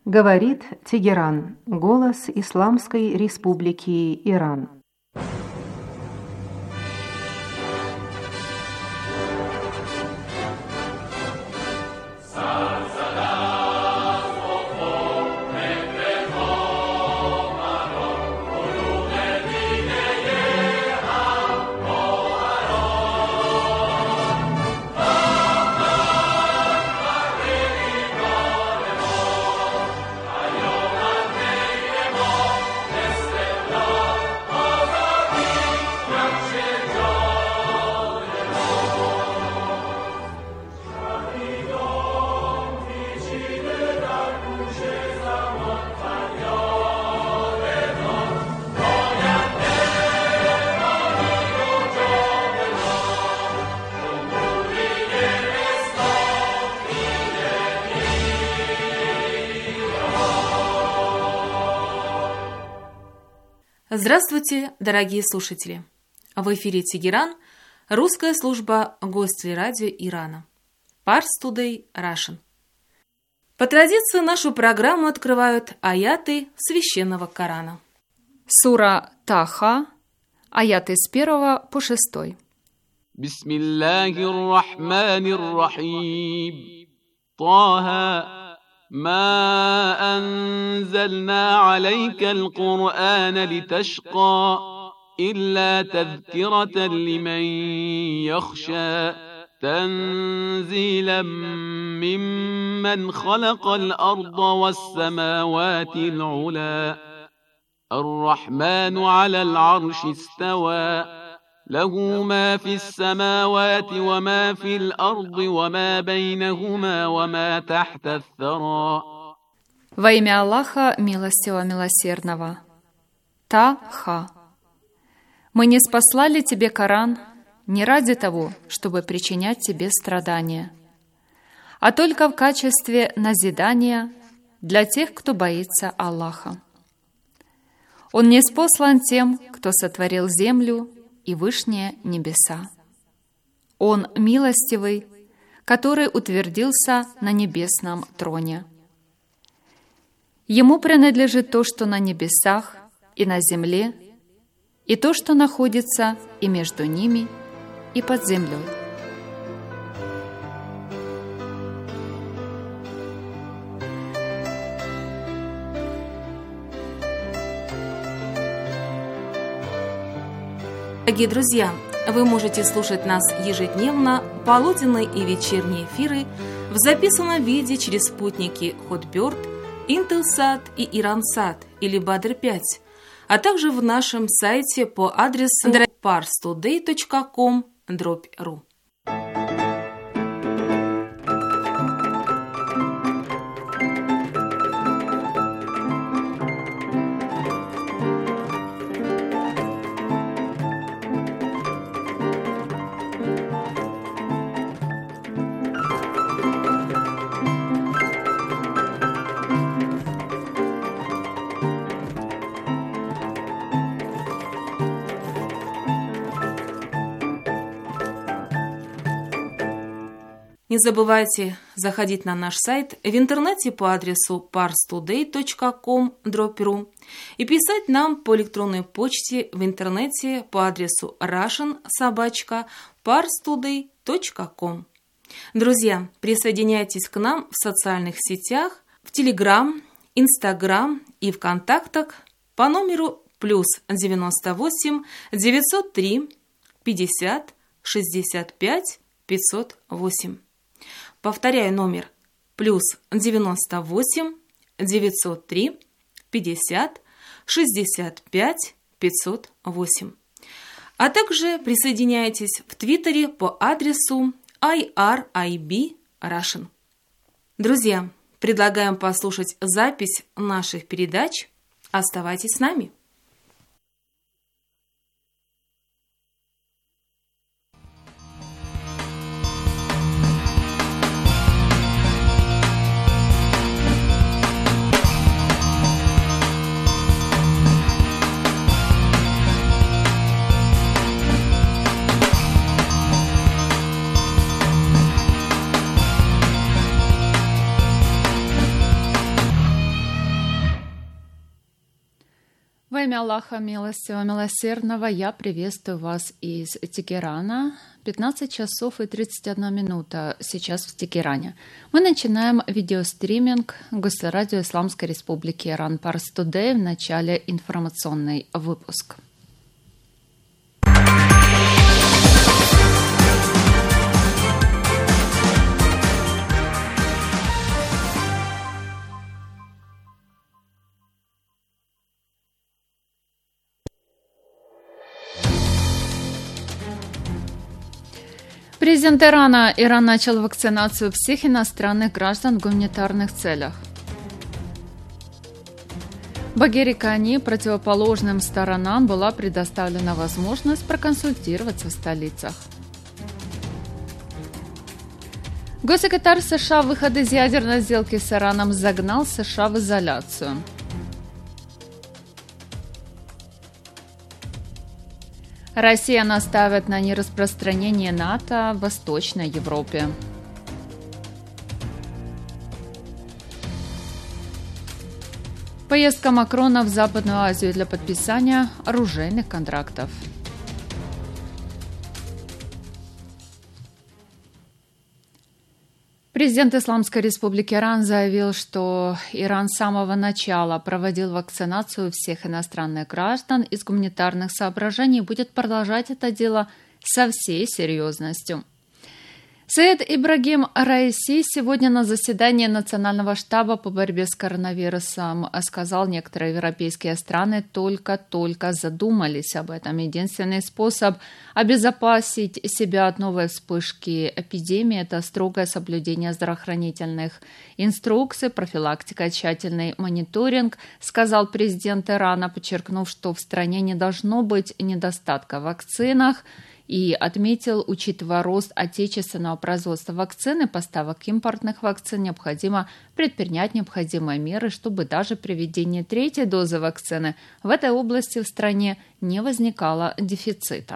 Говорит Тегеран, голос Исламской Республики Иран. Здравствуйте, дорогие слушатели! В эфире Тегеран, русская служба Гостелерадио Ирана. Pars Today Russian. По традиции нашу программу открывают аяты Священного Корана. Сура Таха, аяты с 1 по 6. Бисмиллахир-рахманир-рахим. Таха. ما أنزلنا عليك القرآن لتشقى إلا تذكرة لمن يخشى تنزيلا ممن خلق الأرض والسماوات العلى الرحمن على العرش استوى له ما في السماوات وما في الأرض وما بينهما وما تحت الثرى. Во имя Аллаха, милостивого, милосердного. Та-ха. Мы не спаслали тебе Коран не ради того, чтобы причинять тебе страдания, а только в качестве назидания для тех, кто боится Аллаха. Он ниспослан тем, кто сотворил землю и вышние небеса. Он милостивый, который утвердился на небесном троне. Ему принадлежит то, что на небесах и на земле, и то, что находится и между ними, и под землей. Дорогие друзья, вы можете слушать нас ежедневно, полуденные и вечерние эфиры в записанном виде через спутники Hotbird, Intelsat и Iransat или Badr-5, а также в нашем сайте по адресу parstoday.com/ru. Не забывайте заходить на наш сайт в интернете по адресу parstoday.com/ru и писать нам по электронной почте в интернете по адресу russian@parstoday.com. Друзья, присоединяйтесь к нам в социальных сетях, в Telegram, Instagram и ВКонтактах по номеру +98 903 50 65 508. Повторяю номер +98 903 50 65 508. А также присоединяйтесь в Твиттере по адресу IRIB Russian. Друзья, предлагаем послушать запись наших передач. Оставайтесь с нами. Во имя Аллаха Милостивого, Милосердного, я приветствую вас из Тегерана. 15 часов и 31 минута сейчас в Тегеране. Мы начинаем видеостриминг Госрадио Исламской Республики Иран Pars Today. В начале информационный выпуск. Президент Ирана. Иран начал вакцинацию всех иностранных граждан в гуманитарных целях. Багири Кани противоположным сторонам была предоставлена возможность проконсультироваться в столицах. Госсекретарь США выход из ядерной сделки с Ираном загнал США в изоляцию. Россия настаивает на нераспространении НАТО в Восточной Европе. Поездка Макрона в Западную Азию для подписания оружейных контрактов. Президент Исламской Республики Иран заявил, что Иран с самого начала проводил вакцинацию всех иностранных граждан из гуманитарных соображений и будет продолжать это дело со всей серьезностью. Саид Ибрагим Раиси сегодня на заседании Национального штаба по борьбе с коронавирусом сказал, некоторые европейские страны только-только задумались об этом. Единственный способ обезопасить себя от новой вспышки эпидемии – это строгое соблюдение здравоохранительных инструкций, профилактика и тщательный мониторинг, сказал президент Ирана, подчеркнув, что в стране не должно быть недостатка в вакцинах, и отметил, учитывая рост отечественного производства вакцин и поставок импортных вакцин, необходимо предпринять необходимые меры, чтобы даже при введении третьей дозы вакцины в этой области в стране не возникало дефицита.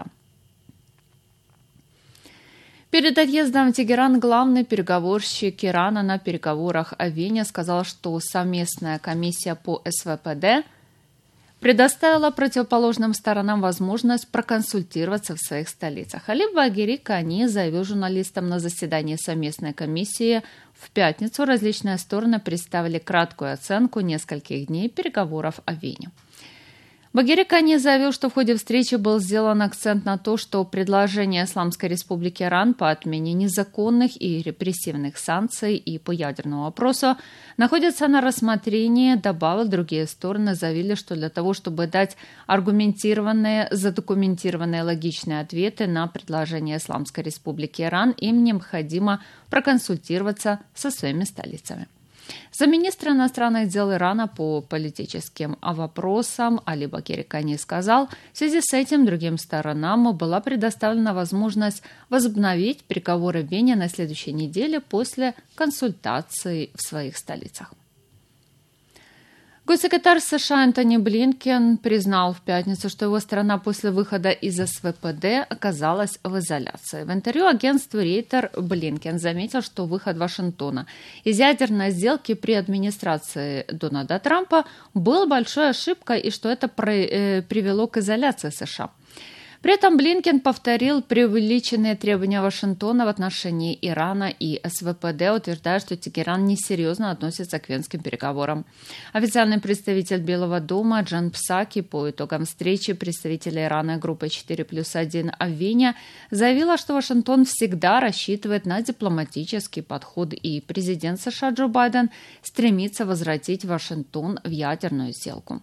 Перед отъездом в Тегеран главный переговорщик Ирана на переговорах о Вене сказал, что совместная комиссия по СВПД предоставила противоположным сторонам возможность проконсультироваться в своих столицах. Али Багири Кани заявил журналистам на заседании совместной комиссии в пятницу, различные стороны представили краткую оценку нескольких дней переговоров о Вене. Багири Кани заявил, что в ходе встречи был сделан акцент на то, что предложение Исламской Республики Иран по отмене незаконных и репрессивных санкций и по ядерному вопросу находится на рассмотрении. Добавил, другие стороны заявили, что для того, чтобы дать аргументированные, задокументированные логичные ответы на предложение Исламской Республики Иран, им необходимо проконсультироваться со своими столицами. Замминистра иностранных дел Ирана по политическим вопросам Али Багири Кани сказал, в связи с этим другим сторонам была предоставлена возможность возобновить переговоры в Вене на следующей неделе после консультаций в своих столицах. Госсекретарь США Антони Блинкен признал в пятницу, что его страна после выхода из СВПД оказалась в изоляции. В интервью агентству Рейтер Блинкен заметил, что выход Вашингтона из ядерной сделки при администрации Дональда Трампа был большой ошибкой и что это привело к изоляции США. При этом Блинкен повторил преувеличенные требования Вашингтона в отношении Ирана и СВПД, утверждая, что Тегеран несерьезно относится к венским переговорам. Официальный представитель Белого дома Джен Псаки по итогам встречи представителей Ирана группы 4+1 в Вене заявила, что Вашингтон всегда рассчитывает на дипломатический подход, и президент США Джо Байден стремится возвратить Вашингтон в ядерную сделку.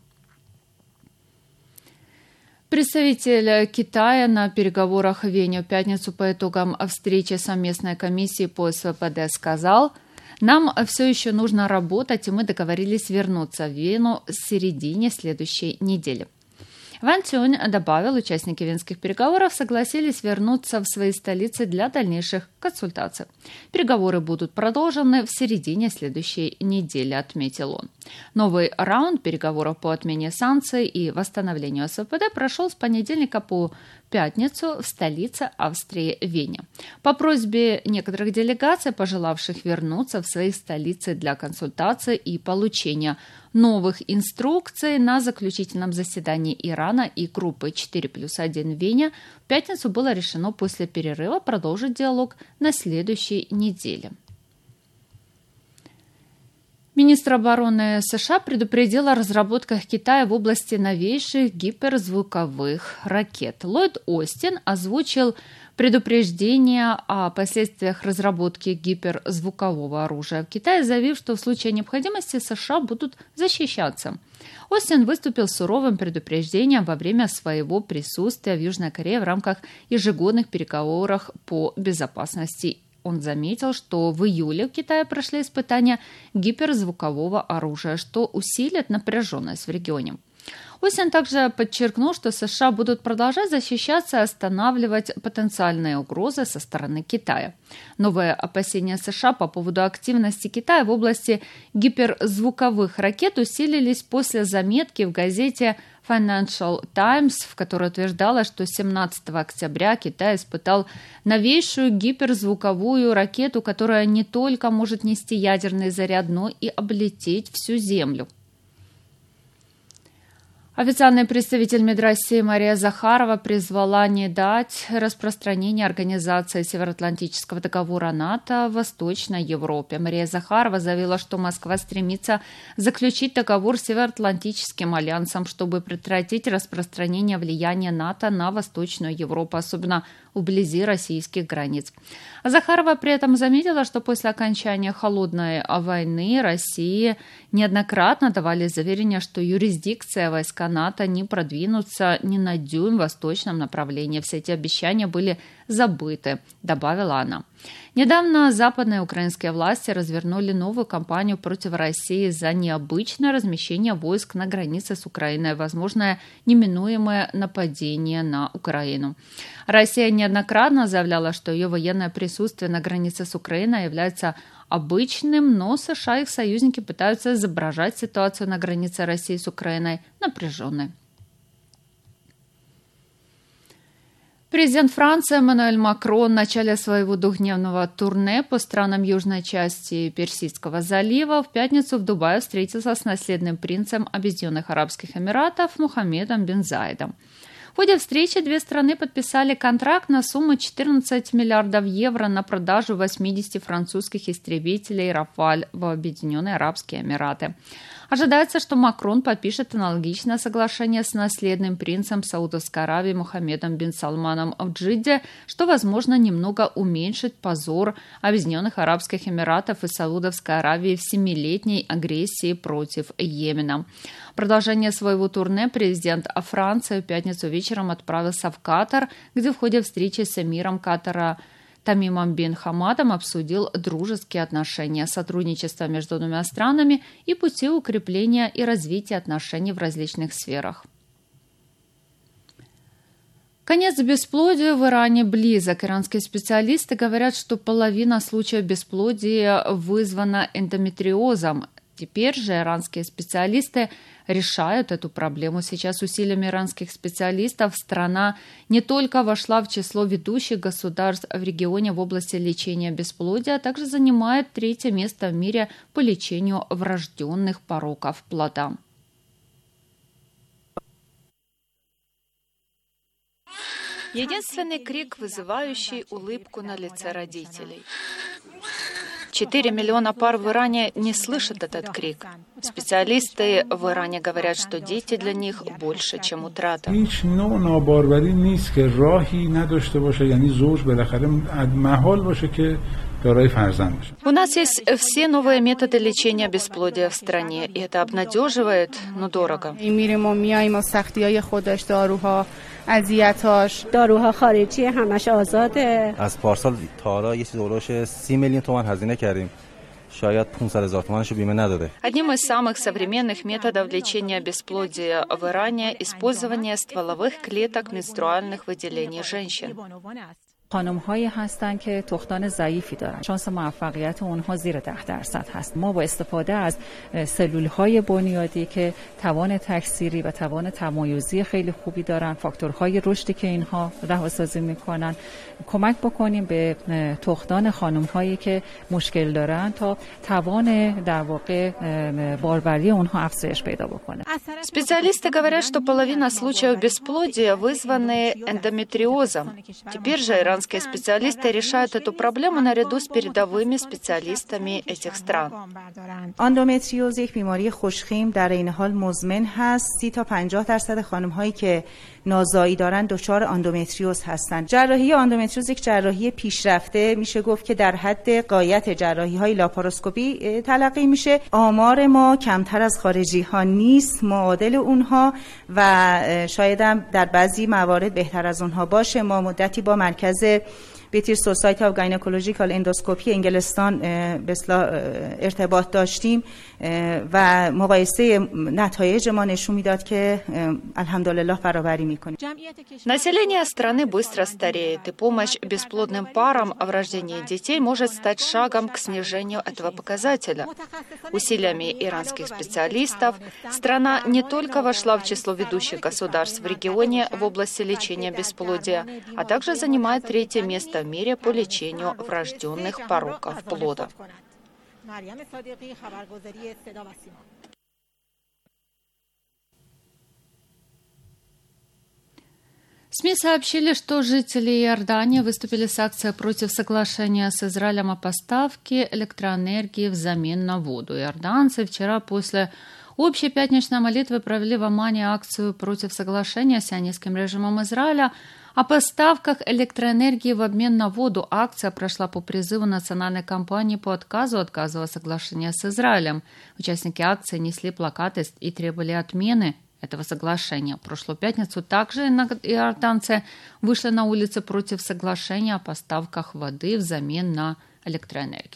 Представитель Китая на переговорах в Вене в пятницу по итогам встречи совместной комиссии по СВПД сказал, нам все еще нужно работать, и мы договорились вернуться в Вену в середине следующей недели. Ван Цюнь добавил, участники венских переговоров согласились вернуться в свои столицы для дальнейших консультаций. Переговоры будут продолжены в середине следующей недели, отметил он. Новый раунд переговоров по отмене санкций и восстановлению СВПД прошел с понедельника по пятницу в столице Австрии Вене. По просьбе некоторых делегаций, пожелавших вернуться в свои столицы для консультаций и получения новых инструкций, на заключительном заседании Ирана и группы 4+1 в Вене в пятницу было решено после перерыва продолжить диалог на следующей неделе. Министр обороны США предупредил о разработках Китая в области новейших гиперзвуковых ракет. Ллойд Остин озвучил предупреждение о последствиях разработки гиперзвукового оружия в Китае, заявив, что в случае необходимости США будут защищаться. Остин выступил с суровым предупреждением во время своего присутствия в Южной Корее в рамках ежегодных переговоров по безопасности. Он заметил, что в июле в Китае прошли испытания гиперзвукового оружия, что усилит напряженность в регионе. Остин также подчеркнул, что США будут продолжать защищаться и останавливать потенциальные угрозы со стороны Китая. Новые опасения США по поводу активности Китая в области гиперзвуковых ракет усилились после заметки в газете Financial Times, в которой утверждалось, что 17 октября Китай испытал новейшую гиперзвуковую ракету, которая не только может нести ядерный заряд, но и облететь всю Землю. Официальный представитель МИД России Мария Захарова призвала не дать распространения Организации Североатлантического договора НАТО в Восточной Европе. Мария Захарова заявила, что Москва стремится заключить договор с Североатлантическим альянсом, чтобы предотвратить распространение влияния НАТО на Восточную Европу, особенно вблизи российских границ. Захарова при этом заметила, что после окончания холодной войны России неоднократно давали заверения, что юрисдикция войска НАТО не продвинутся ни на дюйм в восточном направлении. Все эти обещания были забыты, добавила она. Недавно западные украинские власти развернули новую кампанию против России за необычное размещение войск на границе с Украиной, возможное неминуемое нападение на Украину. Россия неоднократно заявляла, что ее военное присутствие на границе с Украиной является обычным, но США и их союзники пытаются изображать ситуацию на границе России с Украиной напряженной. Президент Франции Эммануэль Макрон в начале своего двухдневного турне по странам южной части Персидского залива в пятницу в Дубае встретился с наследным принцем Объединенных Арабских Эмиратов Мухаммедом бен Заидом. В ходе встречи две страны подписали контракт на сумму 14 миллиардов евро на продажу 80 французских истребителей «Рафаль» в Объединенные Арабские Эмираты. Ожидается, что Макрон подпишет аналогичное соглашение с наследным принцем Саудовской Аравии Мухаммедом бен Салманом в Джидде, что, возможно, немного уменьшит позор Объединенных Арабских Эмиратов и Саудовской Аравии в 7-летней агрессии против Йемена. В продолжение своего турне президент Франции в пятницу вечером отправился в Катар, где в ходе встречи с эмиром Катара Тамимом бен Хамадом обсудил дружеские отношения, сотрудничество между двумя странами и пути укрепления и развития отношений в различных сферах. Конец бесплодия в Иране близок. Иранские специалисты говорят, что половина случаев бесплодия вызвана эндометриозом. Теперь же иранские специалисты решают эту проблему. Сейчас усилиями иранских специалистов страна не только вошла в число ведущих государств в регионе в области лечения бесплодия, а также занимает 3-е место в мире по лечению врожденных пороков плода. Единственный крик, вызывающий улыбку на лице родителей. 4 миллиона пар в Иране не слышат этот крик. Специалисты в Иране говорят, что дети для них больше, чем утрата. У нас есть все новые методы лечения бесплодия в стране, и это обнадеживает, но дорого. داروها خارجی همش آزاده. از پارسال تا حالا یه چیز اولش 30 میلیون تومان هزینه کردیم. شاید 500,000 تومانشو بیمه نداده. Одним из самых современных методов лечения бесплодия в Иране – использование стволовых клеток менструальных выделений женщин. خانم‌هایی هستند که تخمدان ضعیفی دارند. شانس موفقیت اونها زیر 10% هست. ما با استفاده از سلول‌های بنیادی که توان تکثیری و توان تمایزی خیلی خوبی دارن، فاکتورهای رشدی که اینها رهاسازی میکنن، کمک بکنیم به تخمدان خانم‌هایی که مشکل دارن تا توان در واقع باروری اونها افزایش پیدا بکنه. Специалисты говорят, что половина случаев бесплодия вызваны эндометриозом. Теперь же иранские специалисты решают эту проблему наряду с передовыми специалистами этих стран. اندومتریوز یک بیماری خوشخیم در این حال مزمن هست. 30 تا 50% خانم‌هایی که نازایی دارن دچار اندومتریوز هستند. جراحی اندومتریوز یک جراحی پیشرفته میشه گفت که در حد غایت جراحی‌های لاپاروسکوپی تلقی میشه. آمار ما کمتر از خارجی‌ها نیست، معادل اونها و شاید هم در بعضی موارد بهتر از اونها باشه. ما مدتی با مرکز بیتیر سوسایتی آف گاینکولوژیکال اندوسکوپی انگلستان به اصطلاح ارتباط داشتیم و مقایسه نتایج ما نشون میداد که الحمدلله برابری میکنیم. Население страны быстро стареет, и помощь бесплодным парам в рождении детей может стать шагом к снижению этого показателя. Усилиями иранских специалистов страна не только вошла в число ведущих государств в регионе в области лечения бесплодия, а также занимает 3-е место в мире по лечению врожденных пороков плода. СМИ сообщили, что жители Иордании выступили с акцией против соглашения с Израилем о поставке электроэнергии взамен на воду. Иорданцы вчера после общей пятничной молитвы провели в Омане акцию против соглашения с сионистским режимом Израиля о поставках электроэнергии в обмен на воду. Акция прошла по призыву национальной кампании по отказу от газового соглашения с Израилем. Участники акции несли плакаты и требовали отмены этого соглашения. В прошлую пятницу также иорданцы вышли на улицы против соглашения о поставках воды взамен на электроэнергию.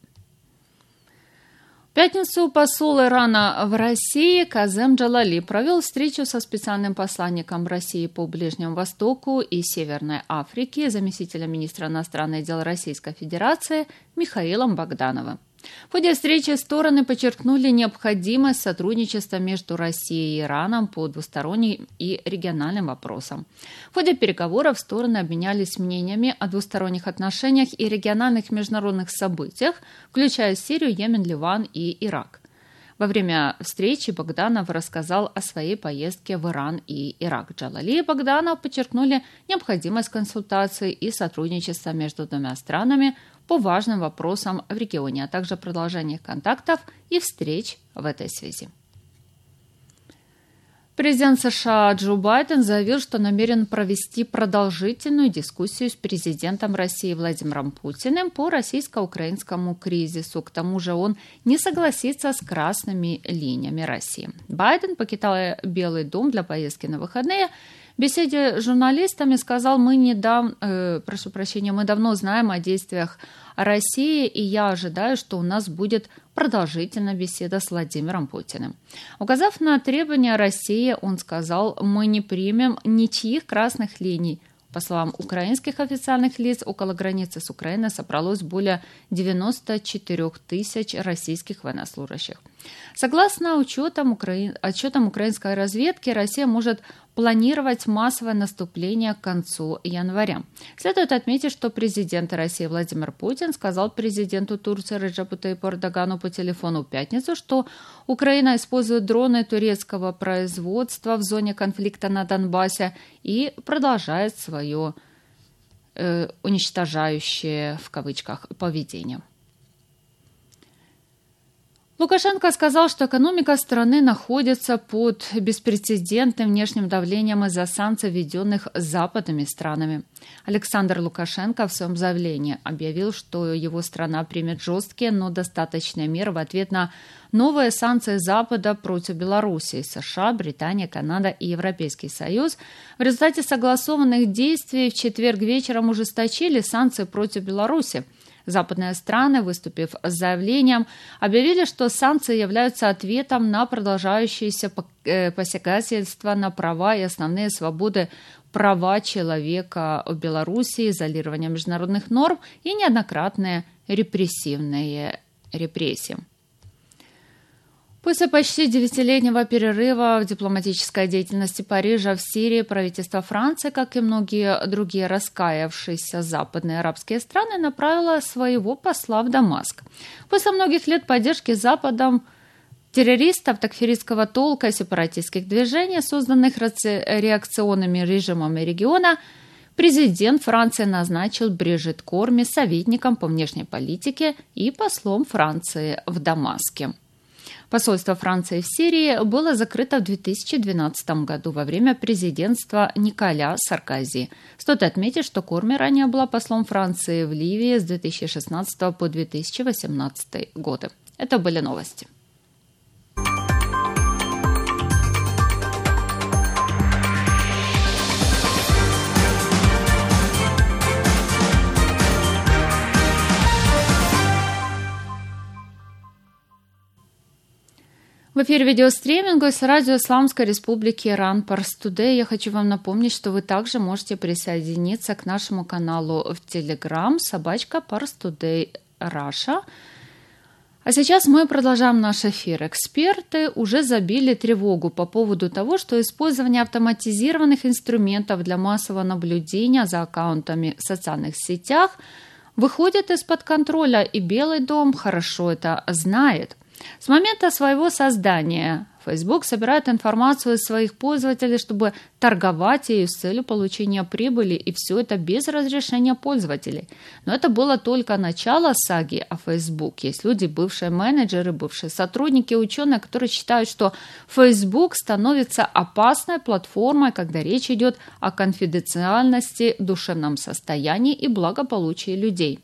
В пятницу посол Ирана в России Казем Джалали провел встречу со специальным посланником России по Ближнему Востоку и Северной Африке, заместителем министра иностранных дел Российской Федерации Михаилом Богдановым. В ходе встречи стороны подчеркнули необходимость сотрудничества между Россией и Ираном по двусторонним и региональным вопросам. В ходе переговоров стороны обменялись мнениями о двусторонних отношениях и региональных международных событиях, включая Сирию, Йемен, Ливан и Ирак. Во время встречи Богданов рассказал о своей поездке в Иран и Ирак. Джалали и Богданов подчеркнули необходимость консультаций и сотрудничества между двумя странами по важным вопросам в регионе, а также продолжение контактов и встреч в этой связи. Президент США Джо Байден заявил, что намерен провести продолжительную дискуссию с президентом России Владимиром Путиным по российско-украинскому кризису. К тому же он не согласится с красными линиями России. Байден, покидая Белый дом для поездки на выходные, в беседе с журналистами сказал: мы давно знаем о действиях России, и я ожидаю, что у нас будет продолжительная беседа с Владимиром Путиным. Указав на требования России, он сказал: мы не примем ничьих красных линий. По словам украинских официальных лиц, около границы с Украиной собралось более 94 тысяч российских военнослужащих. Согласно отчетам украинской разведки, Россия может планировать массовое наступление к концу января. Следует отметить, что президент России Владимир Путин сказал президенту Турции Реджепу Тайипу Эрдогану по телефону в пятницу, что Украина использует дроны турецкого производства в зоне конфликта на Донбассе и продолжает свое уничтожающее в кавычках поведение. Лукашенко сказал, что экономика страны находится под беспрецедентным внешним давлением из-за санкций, введенных западными странами. Александр Лукашенко в своем заявлении объявил, что его страна примет жесткие, но достаточные меры в ответ на новые санкции Запада против Белоруссии. США, Британия, Канада и Европейский Союз в результате согласованных действий в четверг вечером ужесточили санкции против Беларуси. Западные страны, выступив с заявлением, объявили, что санкции являются ответом на продолжающееся посягательство на права и основные свободы, права человека в Беларуси, изолирование международных норм и неоднократные репрессивные репрессии. После почти 9-летнего перерыва в дипломатической деятельности Парижа в Сирии правительство Франции, как и многие другие раскаявшиеся западные арабские страны, направило своего посла в Дамаск. После многих лет поддержки Западом террористов такфиристского толка и сепаратистских движений, созданных реакционными режимами региона, президент Франции назначил Брижит Корми советником по внешней политике и послом Франции в Дамаске. Посольство Франции в Сирии было закрыто в 2012 году во время президентства Николя Саркози. Стоит отметить, что Корми ранее была послом Франции в Ливии с 2016 по 2018 годы. Это были новости. В эфире видеостриминга с радио Исламской Республики Иран Парс Тудэй. Я хочу вам напомнить, что вы также можете присоединиться к нашему каналу в Telegram /Парс Тудэй Раша. А сейчас мы продолжаем наш эфир. Эксперты уже забили тревогу по поводу того, что использование автоматизированных инструментов для массового наблюдения за аккаунтами в социальных сетях выходит из-под контроля, и Белый дом хорошо это знает. С момента своего создания Facebook собирает информацию из своих пользователей, чтобы торговать ею с целью получения прибыли, и все это без разрешения пользователей. Но это было только начало саги о Facebook. Есть люди, бывшие менеджеры, бывшие сотрудники, ученые, которые считают, что Facebook становится опасной платформой, когда речь идет о конфиденциальности, душевном состоянии и благополучии людей.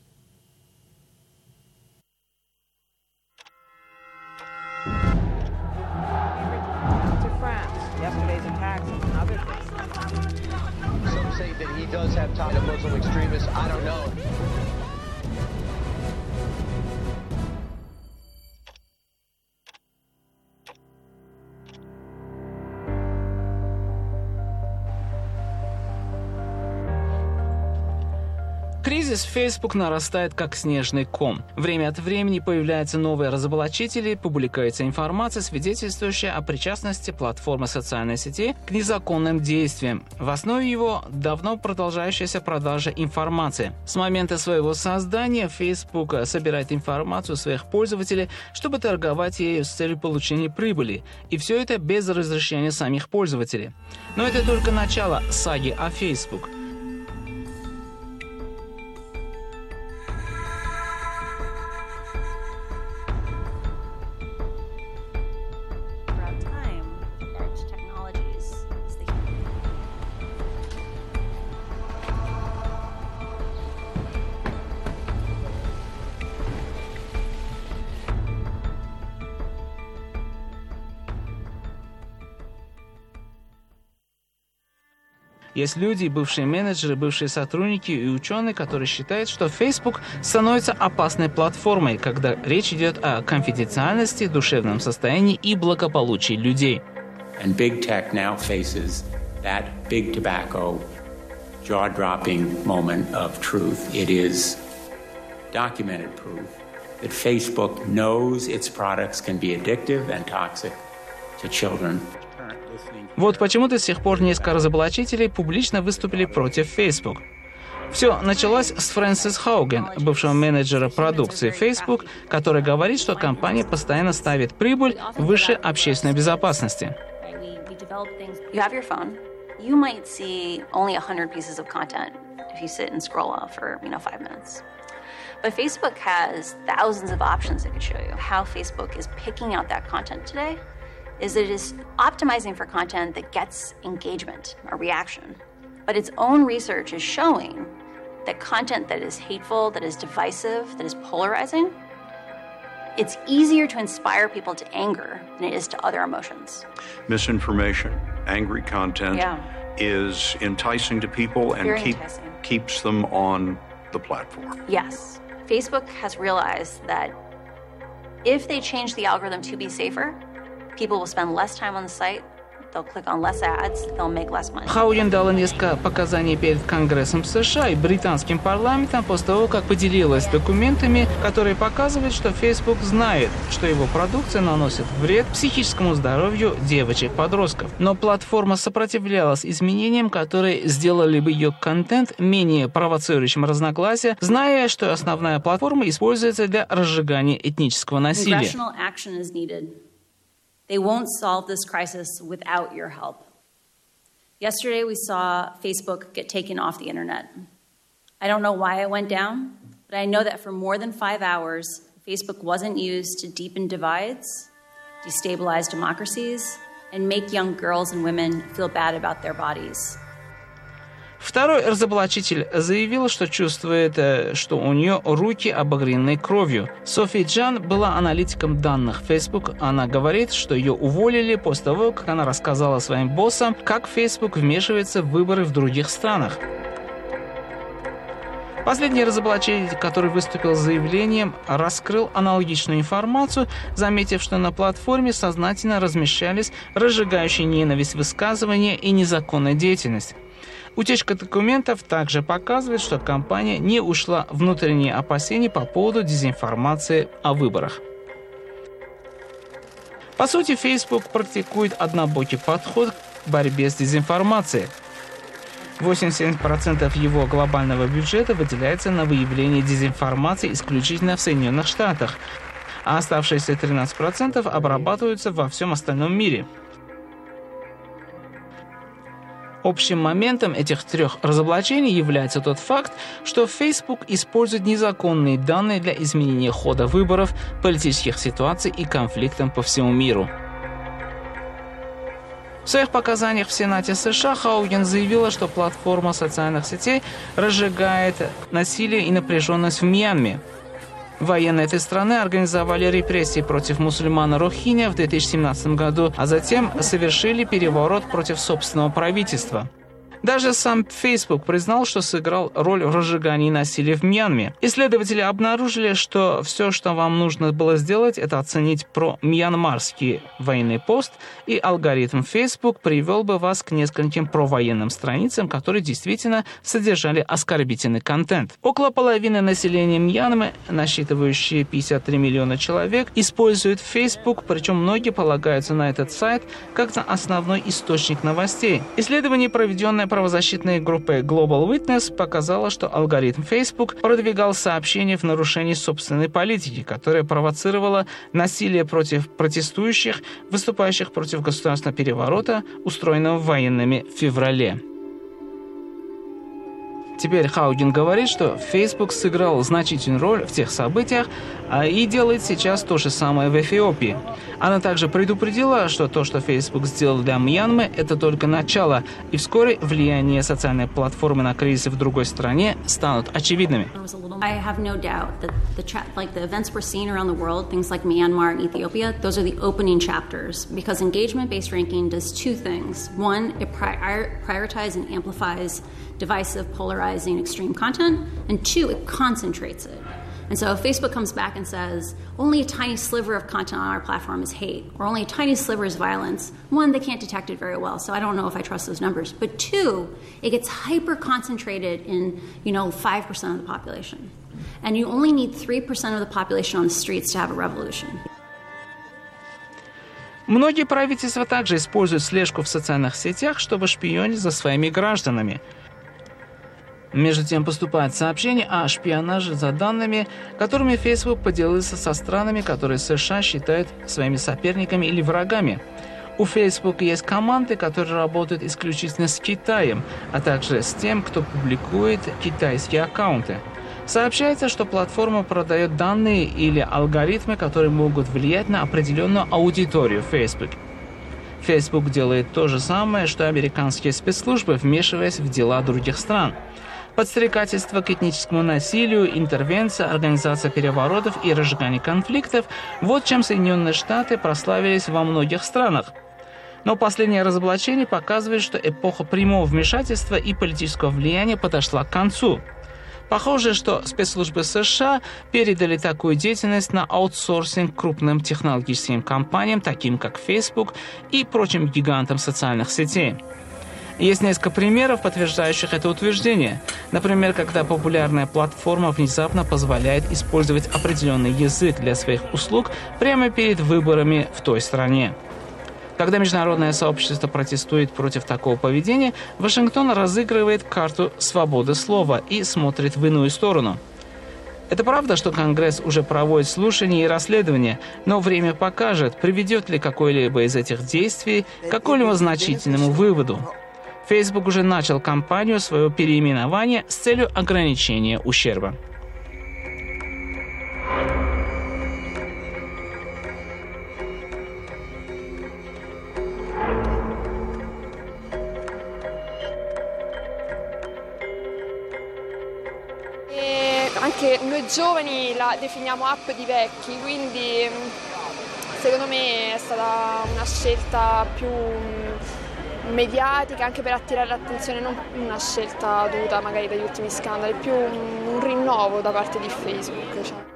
He does have ties to Muslim extremists. I don't know. Кризис в Facebook нарастает как снежный ком. Время от времени появляются новые разоблачители, публикуется информация, свидетельствующая о причастности платформы социальной сети к незаконным действиям. В основе его давно продолжающаяся продажа информации. С момента своего создания Facebook собирает информацию своих пользователей, чтобы торговать ею с целью получения прибыли. И все это без разрешения самих пользователей. Но это только начало саги о Facebook. Есть люди, бывшие менеджеры, бывшие сотрудники и ученые, которые считают, что Facebook становится опасной платформой, когда речь идет о конфиденциальности, душевном состоянии и благополучии людей. And big tech now faces that big tobacco jaw-dropping moment of truth. It is documented proof that Facebook knows its products can be addictive and toxic to children. Вот почему до сих пор несколько разоблачителей публично выступили против Facebook. Все началось с Фрэнсис Хауген, бывшего менеджера продукции Facebook, который говорит, что компания постоянно ставит прибыль выше общественной безопасности. You might see only 100 pieces of content if you sit and scroll off for 5 minutes. But Facebook has thousands of options it could show you. How Facebook is picking out that content today is it is optimizing for content that gets engagement, a reaction. But its own research is showing that content that is hateful, that is divisive, that is polarizing, it's easier to inspire people to anger than it is to other emotions. Misinformation, angry content is enticing to people and keeps them on the platform. Yes. Facebook has realized that if they change the algorithm to be safer, people will spend less time on the site, they'll click on less ads, they'll make less money. Хауген дала несколько показаний перед Конгрессом США и британским парламентом после того, как поделилась документами, которые показывают, что Facebook знает, что его продукция наносит вред психическому здоровью девочек-подростков. Но платформа сопротивлялась изменениям, которые сделали бы ее контент менее провоцирующим разногласия, зная, что основная платформа используется для разжигания этнического насилия. They won't solve this crisis without your help. Yesterday, we saw Facebook get taken off the internet. I don't know why it went down, but I know that for more than 5 hours, Facebook wasn't used to deepen divides, destabilize democracies, and make young girls and women feel bad about their bodies. Второй разоблачитель заявил, что чувствует, что у нее руки обогрены кровью. Софи Джан была аналитиком данных Facebook. Она говорит, что ее уволили после того, как она рассказала своим боссам, как Facebook вмешивается в выборы в других странах. Последний разоблачитель, который выступил с заявлением, раскрыл аналогичную информацию, заметив, что на платформе сознательно размещались разжигающие ненависть высказывания и незаконная деятельность. Утечка документов также показывает, что компания не ушла в внутренние опасения по поводу дезинформации о выборах. По сути, Facebook практикует однобокий подход к борьбе с дезинформацией. 87% его глобального бюджета выделяется на выявление дезинформации исключительно в Соединенных Штатах, а оставшиеся 13% обрабатываются во всем остальном мире. Общим моментом этих трех разоблачений является тот факт, что Facebook использует незаконные данные для изменения хода выборов, политических ситуаций и конфликтов по всему миру. В своих показаниях в Сенате США Хауген заявила, что платформа социальных сетей разжигает насилие и напряженность в Мьянме. Военные этой страны организовали репрессии против мусульман Рохинья в 2017 году, а затем совершили переворот против собственного правительства. Даже сам Facebook признал, что сыграл роль в разжигании насилия в Мьянме. Исследователи обнаружили, что все, что вам нужно было сделать, это оценить про-мьянмарский военный пост, и алгоритм Facebook привел бы вас к нескольким провоенным страницам, которые действительно содержали оскорбительный контент. Около половины населения Мьянмы, насчитывающие 53 миллиона человек, используют Facebook, причем многие полагаются на этот сайт как на основной источник новостей. Исследование, проведенное правозащитной группой Global Witness, показало, что алгоритм Facebook продвигал сообщения в нарушении собственной политики, которая провоцировала насилие против протестующих, выступающих против государственного переворота, устроенного военными в феврале. Теперь Хауген говорит, что Facebook сыграл значительную роль в тех событиях и делает сейчас то же самое в Эфиопии. Она также предупредила, что то, что Facebook сделал для Мьянмы, это только начало, и вскоре влияние социальной платформы на кризис в другой стране станут очевидными. I have no doubt that the events we're seeing around the world, things like Myanmar and Ethiopia, those are the opening chapters, because engagement-based ranking does two things. One, it prioritizes and amplifies divisive, polarizing, extreme content, and two, it concentrates it. And so if Facebook comes back and says, only a tiny sliver of content on our platform is hate, or only a tiny sliver is violence, one, they can't detect it very well, so I don't know if I trust those numbers. But two, it gets hyper-concentrated in, 5% of the population. And you only need 3% of the population on the streets to have a revolution. Многие правительства также используют слежку в социальных сетях, чтобы шпионить за своими гражданами. Между тем поступают сообщения о шпионаже за данными, которыми Facebook поделился со странами, которые США считают своими соперниками или врагами. У Facebook есть команды, которые работают исключительно с Китаем, а также с тем, кто публикует китайские аккаунты. Сообщается, что платформа продает данные или алгоритмы, которые могут влиять на определенную аудиторию Facebook. Facebook делает то же самое, что американские спецслужбы, вмешиваясь в дела других стран. Подстрекательство к этническому насилию, интервенция, организация переворотов и разжигание конфликтов – вот чем Соединенные Штаты прославились во многих странах. Но последнее разоблачение показывает, что эпоха прямого вмешательства и политического влияния подошла к концу. Похоже, что спецслужбы США передали такую деятельность на аутсорсинг крупным технологическим компаниям, таким как Facebook и прочим гигантам социальных сетей. Есть несколько примеров, подтверждающих это утверждение. Например, когда популярная платформа внезапно позволяет использовать определенный язык для своих услуг прямо перед выборами в той стране. Когда международное сообщество протестует против такого поведения, Вашингтон разыгрывает карту свободы слова и смотрит в иную сторону. Это правда, что Конгресс уже проводит слушания и расследования, но время покажет, приведет ли какое-либо из этих действий к какому-либо значительному выводу. Facebook уже начал кампанию своего переименования с целью ограничения ущерба. Anche noi giovani la definiamo app di vecchi, quindi secondo me è stata una scelta più mediatica anche per attirare l'attenzione, non una scelta dovuta magari dagli ultimi scandali, più un rinnovo da parte di Facebook.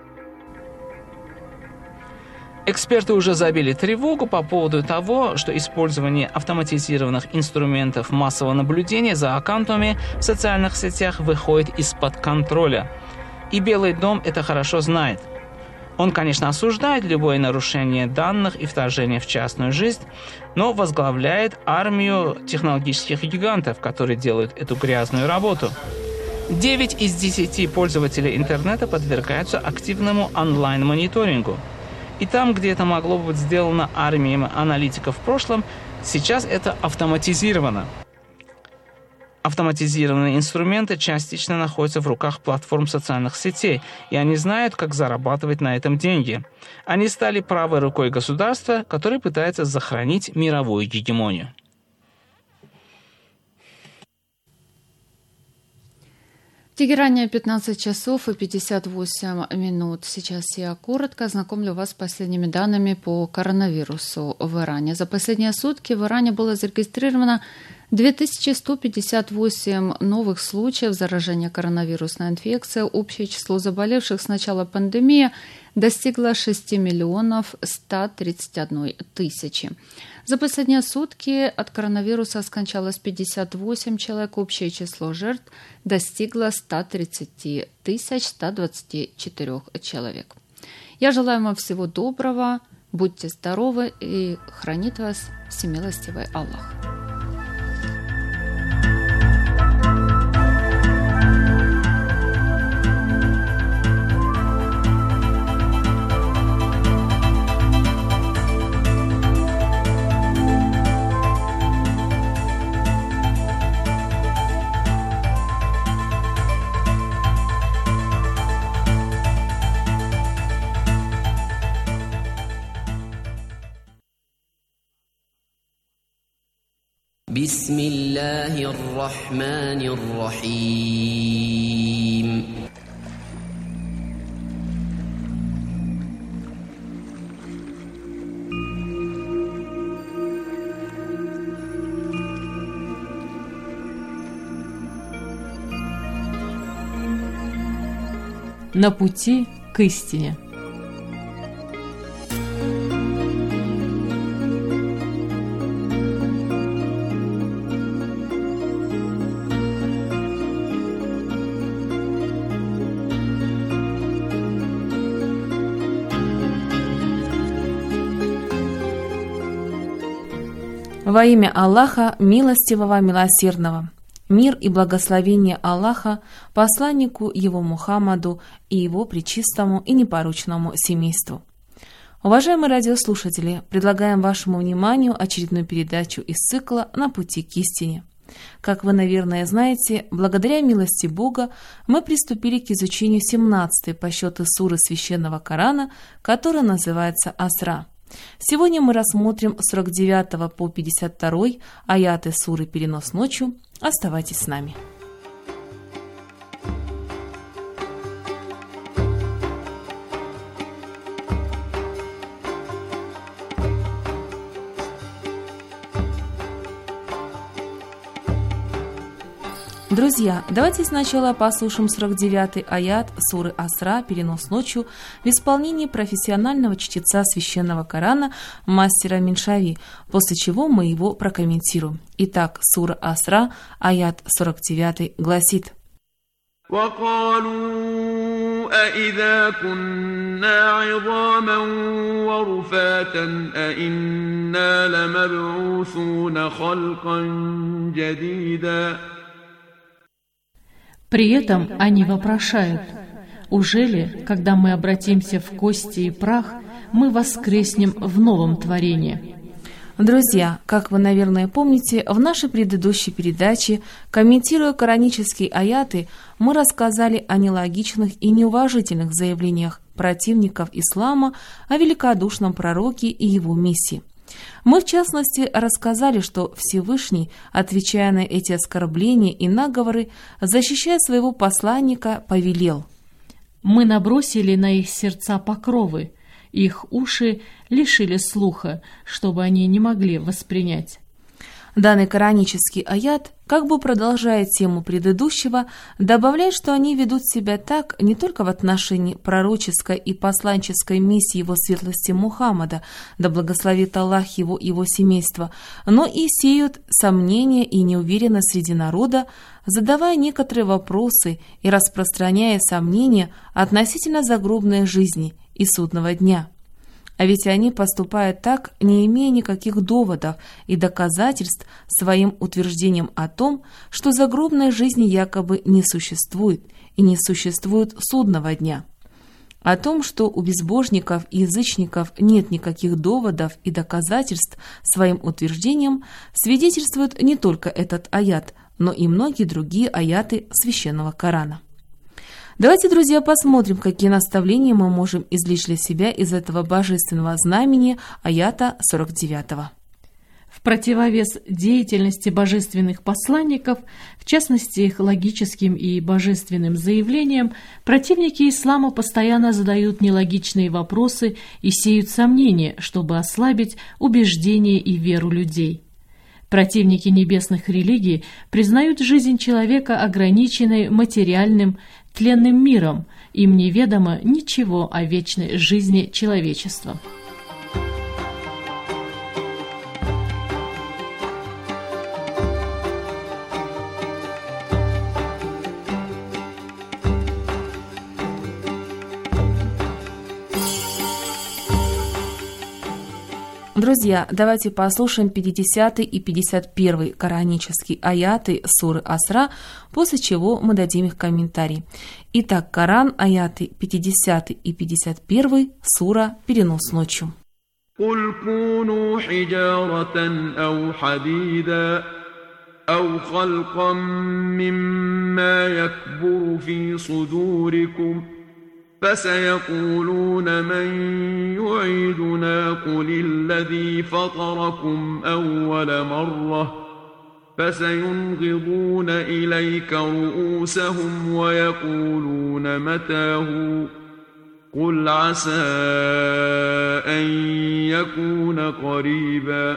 Эксперты уже забили тревогу по поводу того, что использование автоматизированных инструментов массового наблюдения за аккаунтами в социальных сетях выходит из-под контроля. И Белый дом это хорошо знает. Он, конечно, осуждает любое нарушение данных и вторжение в частную жизнь, но возглавляет армию технологических гигантов, которые делают эту грязную работу. 9 из 10 пользователей интернета подвергаются активному онлайн-мониторингу. И там, где это могло быть сделано армией аналитиков в прошлом, сейчас это автоматизировано. Автоматизированные инструменты частично находятся в руках платформ социальных сетей, и они знают, как зарабатывать на этом деньги. Они стали правой рукой государства, которое пытается сохранить мировую гегемонию. В Тегеране 15 часов и 58 минут. Сейчас я коротко ознакомлю вас с последними данными по коронавирусу в Иране. За последние сутки в Иране было зарегистрировано 2158 новых случаев заражения коронавирусной инфекцией. Общее число заболевших с начала пандемии достигло 6 миллионов 131 тысячи. За последние сутки от коронавируса скончалось 58 человек. Общее число жертв достигло 130 124 человек. Я желаю вам всего доброго, будьте здоровы и хранит вас всемилостивый Аллах. بسم الله الرحمن الرحيم На пути к истине. Во имя Аллаха, милостивого, милосердного. Мир и благословение Аллаха посланнику его Мухаммаду и его пречистому и непорочному семейству. Уважаемые радиослушатели, предлагаем вашему вниманию очередную передачу из цикла «На пути к истине». Как вы, наверное, знаете, благодаря милости Бога мы приступили к изучению 17-й по счету суры Священного Корана, которая называется «Асра». Сегодня мы рассмотрим с 49 по 52 аяты суры «Перенос ночью». Оставайтесь с нами. Друзья, давайте сначала послушаем 49-й аят суры Асра «Перенос ночью» в исполнении профессионального чтеца священного Корана мастера Миншави, после чего мы его прокомментируем. Итак, сура Асра, аят 49 гласит: وقالوا أإذا كنا عظاما ورفاتا أإنا لمبعوثون خلقا جديدا. При этом они вопрошают: «Уже ли, когда мы обратимся в кости и прах, мы воскреснем в новом творении?» Друзья, как вы, наверное, помните, в нашей предыдущей передаче, комментируя коранические аяты, мы рассказали о нелогичных и неуважительных заявлениях противников ислама о великодушном пророке и его миссии. Мы, в частности, рассказали, что Всевышний, отвечая на эти оскорбления и наговоры, защищая своего посланника, повелел: «Мы набросили на их сердца покровы, их уши лишили слуха, чтобы они не могли воспринять». Данный коранический аят, как бы продолжая тему предыдущего, добавляет, что они ведут себя так не только в отношении пророческой и посланческой миссии его светлости Мухаммада, да благословит Аллах его и его семейство, но и сеют сомнения и неуверенность среди народа, задавая некоторые вопросы и распространяя сомнения относительно загробной жизни и судного дня. А ведь они поступают так, не имея никаких доводов и доказательств своим утверждением о том, что загробной жизни якобы не существует и не существует судного дня. О том, что у безбожников и язычников нет никаких доводов и доказательств своим утверждением, свидетельствует не только этот аят, но и многие другие аяты Священного Корана. Давайте, друзья, посмотрим, какие наставления мы можем извлечь для себя из этого божественного знамения аята 49. В противовес деятельности божественных посланников, в частности их логическим и божественным заявлениям, противники ислама постоянно задают нелогичные вопросы и сеют сомнения, чтобы ослабить убеждения и веру людей. Противники небесных религий признают жизнь человека ограниченной материальным, тленным миром, им неведомо ничего о вечной жизни человечества. Друзья, давайте послушаем 50 и 51 коранические аяты суры Асра, после чего мы дадим их комментарий. Итак, Коран, аяты 50 и 51, сура «Перенос ночью». قل كونوا حجارة أو حديدا أو خلقا مما يكبر في صدوركم فسيقولون من يعيدنا قل الذي فطركم أول مرة فسينغضون إليك رؤوسهم ويقولون متاه قل عسى أن يكون قريبا.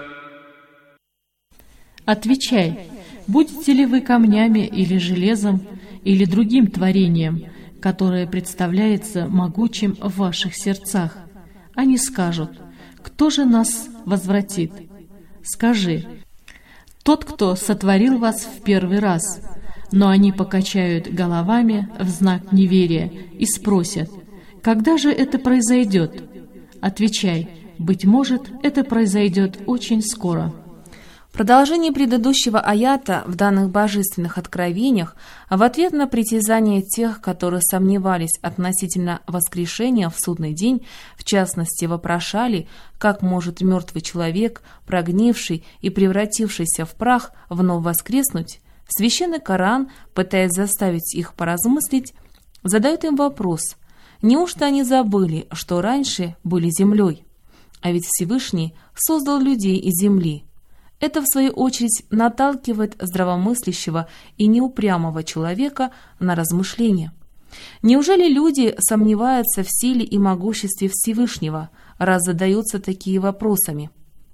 Отвечай, будете ли вы камнями или железом, или другим творением, которое представляется могучим в ваших сердцах? Они скажут: кто же нас возвратит? Скажи: тот, кто сотворил вас в первый раз. Но они покачают головами в знак неверия и спросят: когда же это произойдет? Отвечай: быть может, это произойдет очень скоро. В продолжении предыдущего аята в данных божественных откровениях в ответ на притязания тех, которые сомневались относительно воскрешения в судный день, в частности, вопрошали, как может мертвый человек, прогнивший и превратившийся в прах, вновь воскреснуть, Священный Коран, пытаясь заставить их поразмыслить, задает им вопрос: неужто они забыли, что раньше были землей? А ведь Всевышний создал людей из земли. Это, в свою очередь, наталкивает здравомыслящего и неупрямого человека на размышления. Неужели люди сомневаются в силе и могуществе Всевышнего, раз задаются такими вопросами?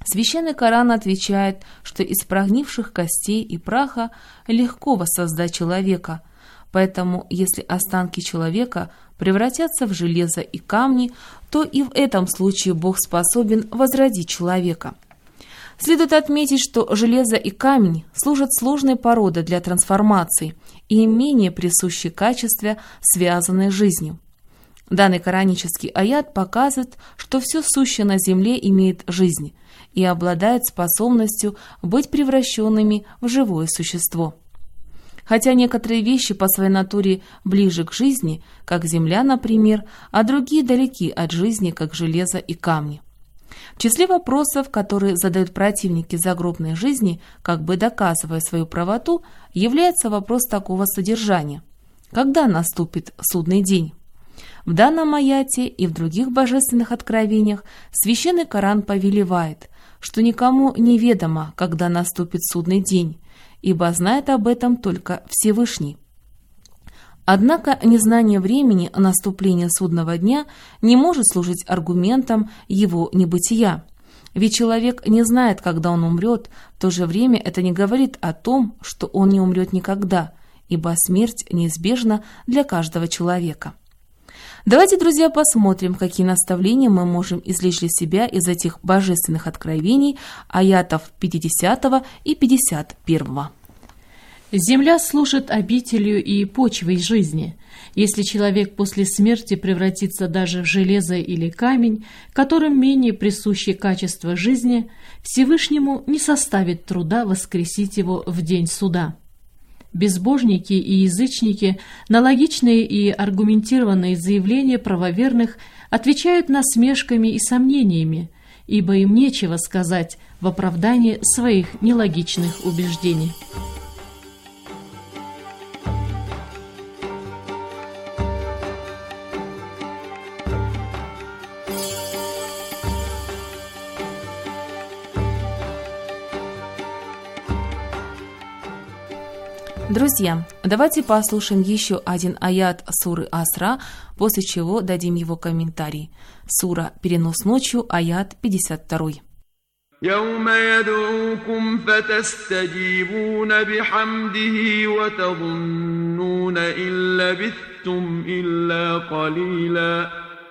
Священный Коран отвечает, что из прогнивших костей и праха легко воссоздать человека, поэтому если останки человека превратятся в железо и камни, то и в этом случае Бог способен возродить человека. Следует отметить, что железо и камень служат сложной породой для трансформации и им менее присущи качества, связанные с жизнью. Данный коранический аят показывает, что все сущее на земле имеет жизнь и обладает способностью быть превращенными в живое существо. Хотя некоторые вещи по своей натуре ближе к жизни, как земля, например, а другие далеки от жизни, как железо и камни. В числе вопросов, которые задают противники загробной жизни, как бы доказывая свою правоту, является вопрос такого содержания: когда наступит судный день? В данном аяте и в других божественных откровениях Священный Коран повелевает, что никому неведомо, когда наступит судный день, ибо знает об этом только Всевышний. Однако незнание времени наступления судного дня не может служить аргументом его небытия. Ведь человек не знает, когда он умрет, в то же время это не говорит о том, что он не умрет никогда, ибо смерть неизбежна для каждого человека. Давайте, друзья, посмотрим, какие наставления мы можем извлечь для себя из этих божественных откровений, аятов 50 и 51. Земля служит обителью и почвой жизни. Если человек после смерти превратится даже в железо или камень, которым менее присущи качества жизни, Всевышнему не составит труда воскресить его в день суда. Безбожники и язычники на логичные и аргументированные заявления правоверных отвечают насмешками и сомнениями, ибо им нечего сказать в оправдании своих нелогичных убеждений. Друзья, давайте послушаем еще один аят суры Асра, после чего дадим его комментарий. Сура «Перенос ночью», аят 52. يوم يدعوكم فتستجيبون بحمده وتظنون إن لبثتم إلا قليلا.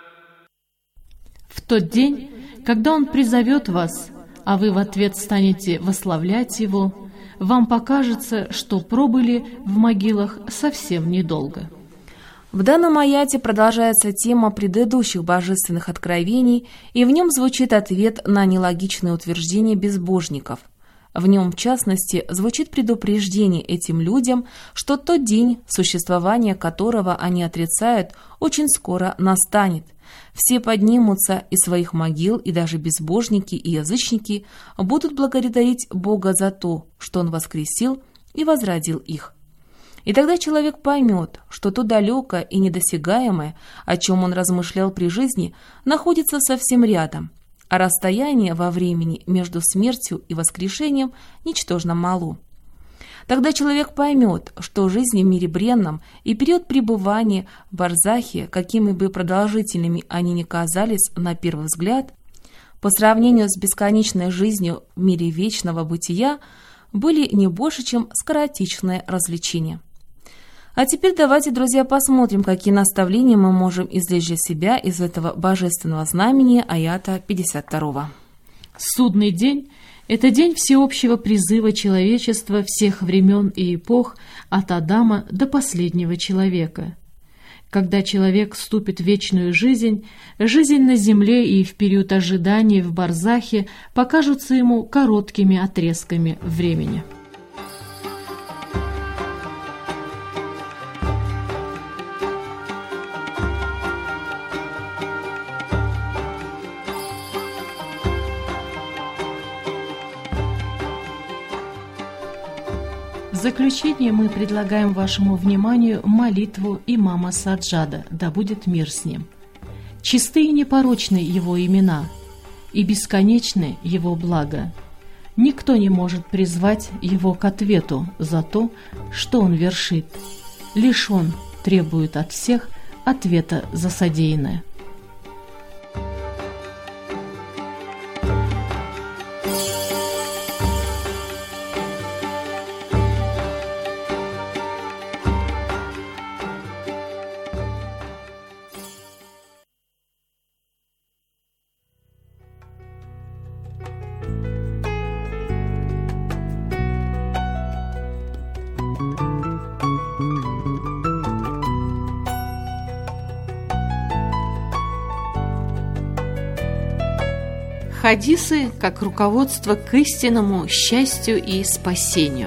В тот день, когда Он призовет вас, а вы в ответ станете восславлять Его, вам покажется, что пробыли в могилах совсем недолго. В данном аяте продолжается тема предыдущих божественных откровений, и в нем звучит ответ на нелогичные утверждения безбожников. В нем, в частности, звучит предупреждение этим людям, что тот день, существование которого они отрицают, очень скоро настанет. Все поднимутся из своих могил, и даже безбожники и язычники будут благодарить Бога за то, что Он воскресил и возродил их. И тогда человек поймет, что то далекое и недосягаемое, о чем он размышлял при жизни, находится совсем рядом, а расстояние во времени между смертью и воскрешением ничтожно мало. Тогда человек поймет, что жизнь в мире бренном и период пребывания в барзахе, какими бы продолжительными они ни казались на первый взгляд, по сравнению с бесконечной жизнью в мире вечного бытия, были не больше, чем скоротечное развлечение. А теперь давайте, друзья, посмотрим, какие наставления мы можем извлечь для себя из этого божественного знамения аята 52. Судный день – это день всеобщего призыва человечества всех времен и эпох, от Адама до последнего человека. Когда человек вступит в вечную жизнь, жизнь на земле и в период ожидания в барзахе покажутся ему короткими отрезками времени. В заключение мы предлагаем вашему вниманию молитву имама Саджада, да будет мир с ним. Чисты и непорочны его имена, и бесконечны его блага. Никто не может призвать его к ответу за то, что он вершит. Лишь он требует от всех ответа за содеянное. Хадисы как руководство к истинному счастью и спасению.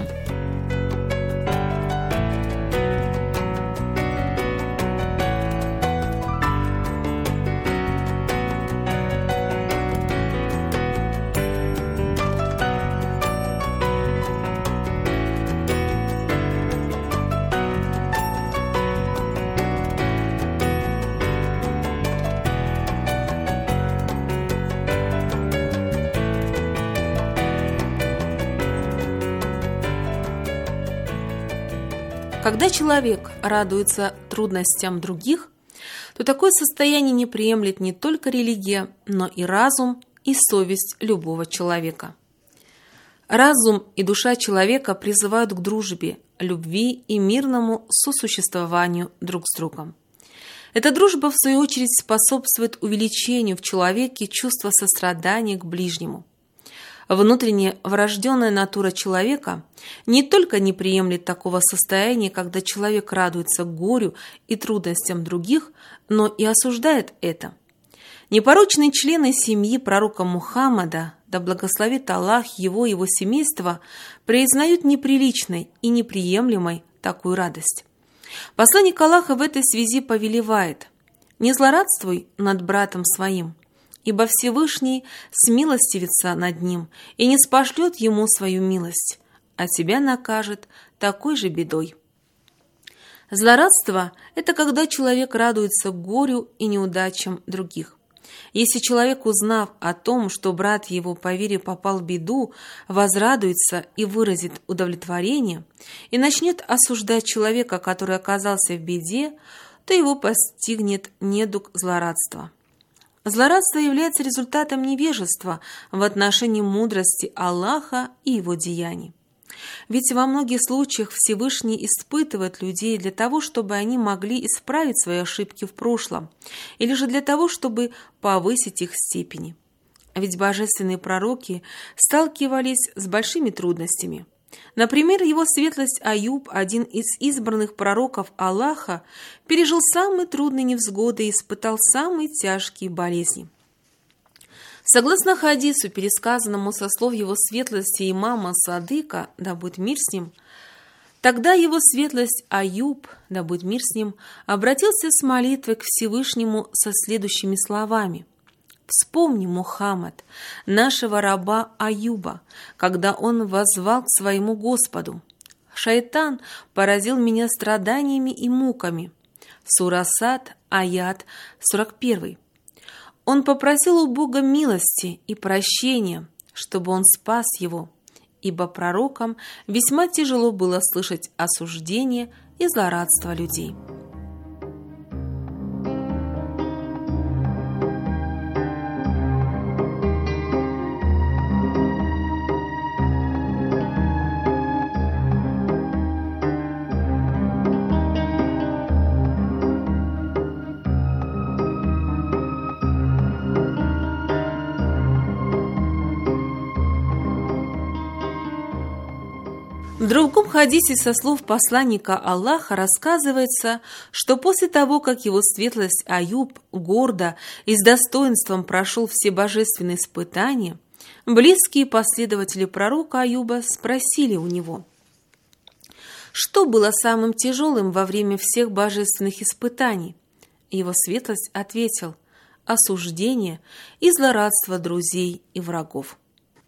Когда человек радуется трудностям других, то такое состояние не приемлет не только религия, но и разум и совесть любого человека. Разум и душа человека призывают к дружбе, любви и мирному сосуществованию друг с другом. Эта дружба, в свою очередь, способствует увеличению в человеке чувства сострадания к ближнему. Внутренне врожденная натура человека не только не приемлет такого состояния, когда человек радуется горю и трудностям других, но и осуждает это. Непорочные члены семьи пророка Мухаммада, да благословит Аллах его и его семейство, признают неприличной и неприемлемой такую радость. Посланник Аллаха в этой связи повелевает: «Не злорадствуй над братом своим, ибо Всевышний смилостивится над ним и не спошлет ему свою милость, а тебя накажет такой же бедой». Злорадство – это когда человек радуется горю и неудачам других. Если человек, узнав о том, что брат его по вере попал в беду, возрадуется и выразит удовлетворение, и начнет осуждать человека, который оказался в беде, то его постигнет недуг злорадства. Злорадство является результатом невежества в отношении мудрости Аллаха и его деяний. Ведь во многих случаях Всевышний испытывает людей для того, чтобы они могли исправить свои ошибки в прошлом, или же для того, чтобы повысить их степени. Ведь божественные пророки сталкивались с большими трудностями. Например, его светлость Аюб, один из избранных пророков Аллаха, пережил самые трудные невзгоды и испытал самые тяжкие болезни. Согласно хадису, пересказанному со слов его светлости имама Садыка, да будет мир с ним, тогда его светлость Аюб, да будет мир с ним, обратился с молитвой к Всевышнему со следующими словами: «Вспомни, Мухаммад, нашего раба Аюба, когда он воззвал к своему Господу. Шайтан поразил меня страданиями и муками». Сура Сад, аят 41. Он попросил у Бога милости и прощения, чтобы он спас его, ибо пророкам весьма тяжело было слышать осуждение и злорадство людей. В другом хадисе со слов посланника Аллаха рассказывается, что после того, как его светлость Аюб гордо и с достоинством прошел все божественные испытания, близкие последователи пророка Аюба спросили у него: что было самым тяжелым во время всех божественных испытаний? Его светлость ответил: осуждение и злорадство друзей и врагов.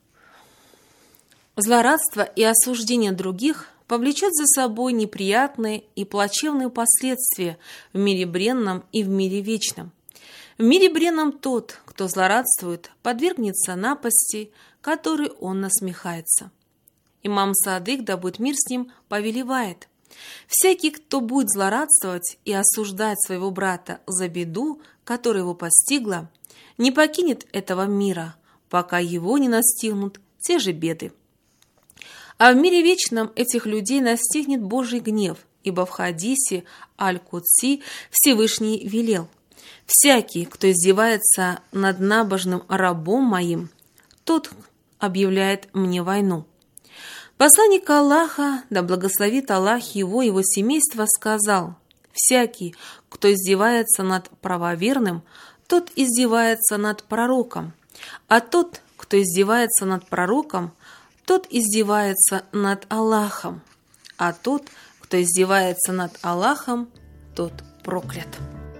Злорадство и осуждение других повлечет за собой неприятные и плачевные последствия в мире бренном и в мире вечном. В мире бренном тот, кто злорадствует, подвергнется напасти, которой он насмехается. Имам Садык, да будет мир с ним, повелевает: всякий, кто будет злорадствовать и осуждать своего брата за беду, которая его постигла, не покинет этого мира, пока его не настигнут те же беды. А в мире вечном этих людей настигнет Божий гнев, ибо в хадисе Аль-Кудси Всевышний велел: всякий, кто издевается над набожным рабом моим, тот объявляет мне войну. Посланник Аллаха, да благословит Аллах его и его семейство, сказал: всякий, кто издевается над правоверным, тот издевается над пророком, А тот, кто издевается над пророком, тот издевается над Аллахом. А тот, кто издевается над Аллахом, тот проклят.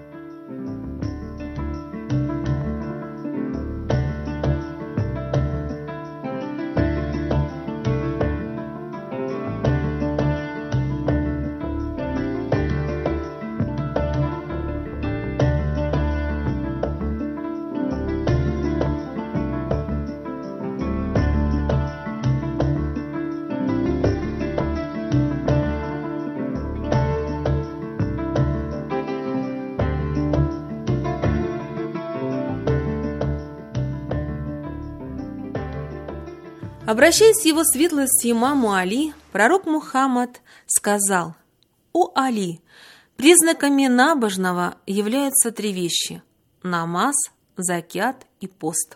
Обращаясь к его светлости имаму Али, пророк Мухаммад сказал: «О Али, признаками набожного являются 3 вещи – намаз, закят и пост».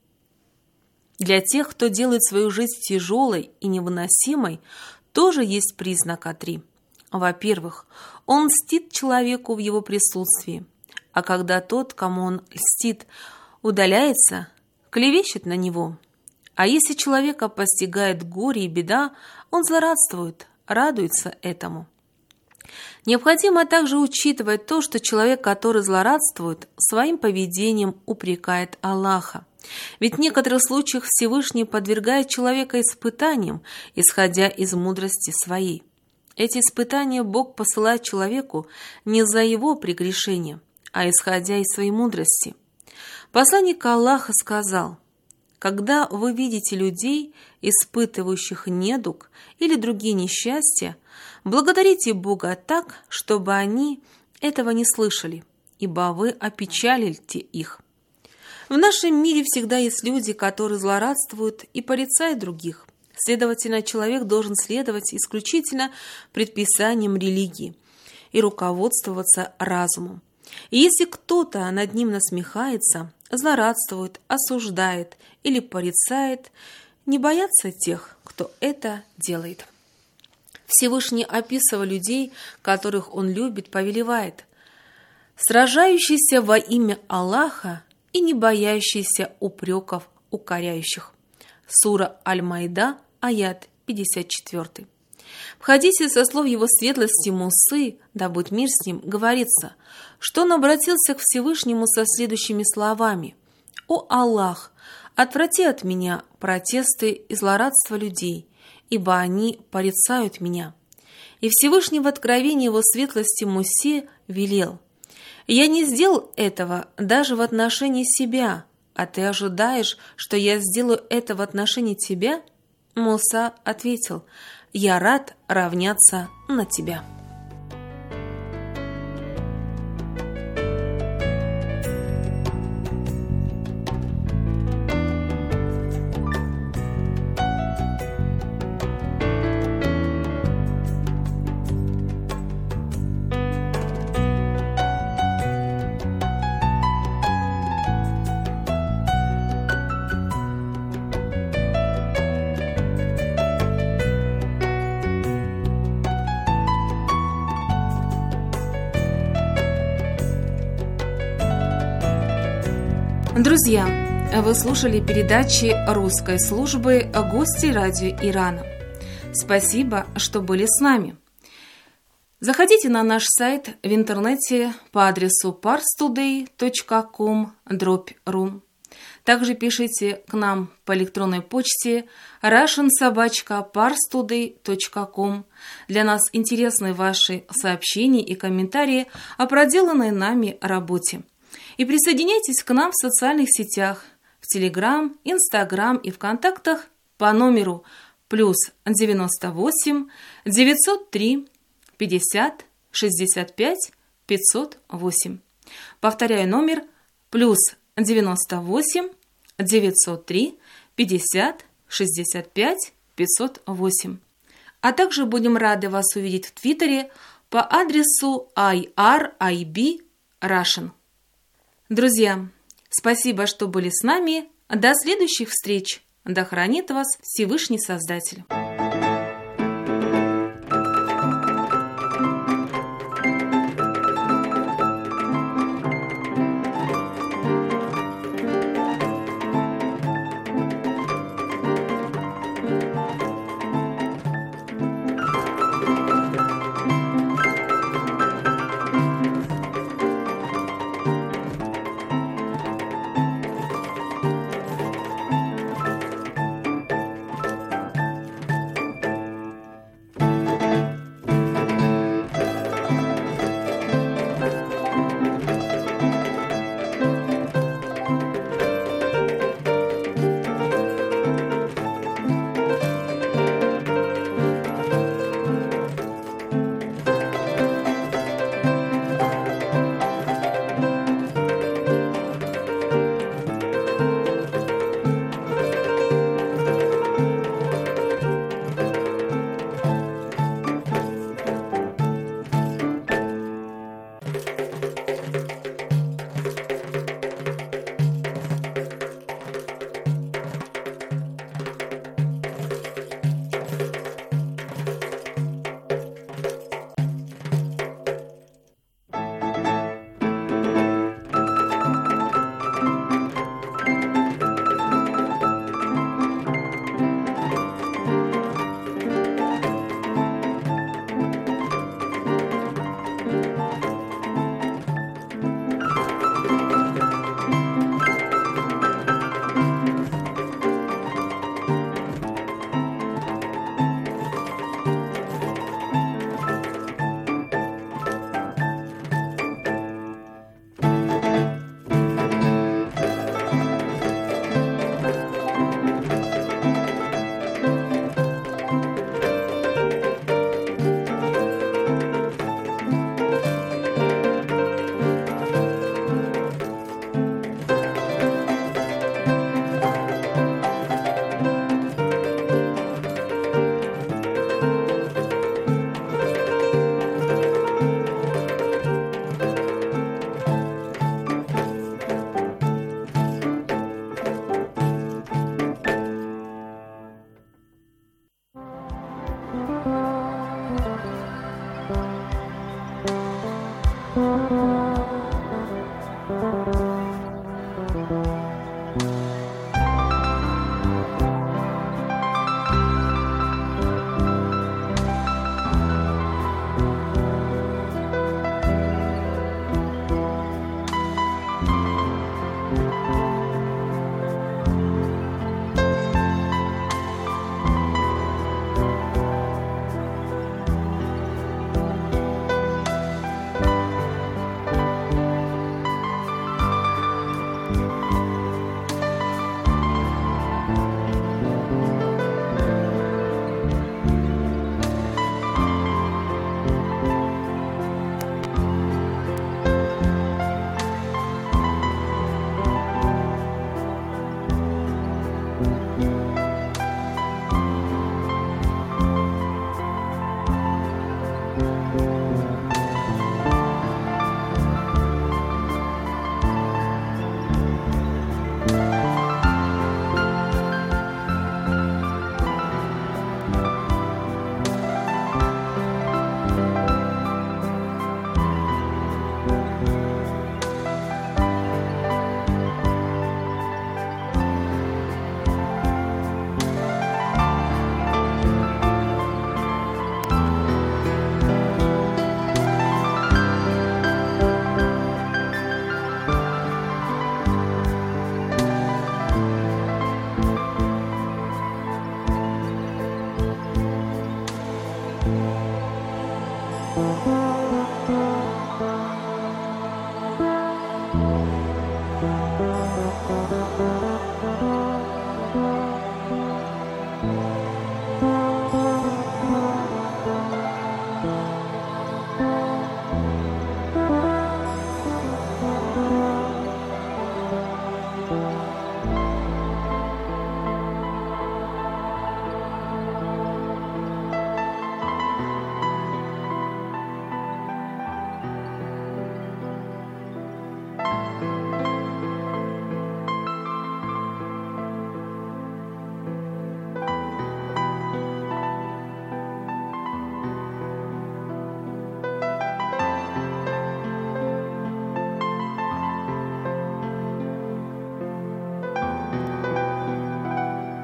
Для тех, кто делает свою жизнь тяжелой и невыносимой, тоже есть признака 3. Во-первых, он мстит человеку в его присутствии, а когда тот, кому он льстит, удаляется, клевещет на него. А если человека постигает горе и беда, он злорадствует, радуется этому. Необходимо также учитывать то, что человек, который злорадствует, своим поведением упрекает Аллаха. Ведь в некоторых случаях Всевышний подвергает человека испытаниям, исходя из мудрости своей. Эти испытания Бог посылает человеку не за его прегрешение, а исходя из своей мудрости. Посланник Аллаха сказал: «Когда вы видите людей, испытывающих недуг или другие несчастья, благодарите Бога так, чтобы они этого не слышали, ибо вы опечалите их». В нашем мире всегда есть люди, которые злорадствуют и порицают других. Следовательно, человек должен следовать исключительно предписаниям религии и руководствоваться разумом. И если кто-то над ним насмехается, злорадствует, осуждает или порицает, не бояться тех, кто это делает. Всевышний, описывая людей, которых он любит, повелевает: «Сражающийся во имя Аллаха и не боящийся упреков укоряющих». Сура Аль-Майда, аят 54. В хадисе со слов его светлости Мусы, да будь мир с ним, говорится, что он обратился к Всевышнему со следующими словами: «О Аллах, отврати от меня протесты и злорадство людей, ибо они порицают меня». И Всевышний в откровении его светлости Мусе велел: «Я не сделал этого даже в отношении себя, а ты ожидаешь, что я сделаю это в отношении тебя?» Муса ответил: «Я рад равняться на тебя». Друзья, вы слушали передачи русской службы «Гости радио Ирана». Спасибо, что были с нами. Заходите на наш сайт в интернете по адресу parstoday.com/ru. Также пишите к нам по электронной почте russian@parstoday.com. Для нас интересны ваши сообщения и комментарии о проделанной нами работе. И присоединяйтесь к нам в социальных сетях, в Telegram, Instagram и ВКонтактах по номеру +98 903 50 65 508. Повторяю, номер +98 903 50 65 508. А также будем рады вас увидеть в Твиттере по адресу IRIB Russian. Друзья, спасибо, что были с нами. До следующих встреч. Да хранит вас Всевышний Создатель.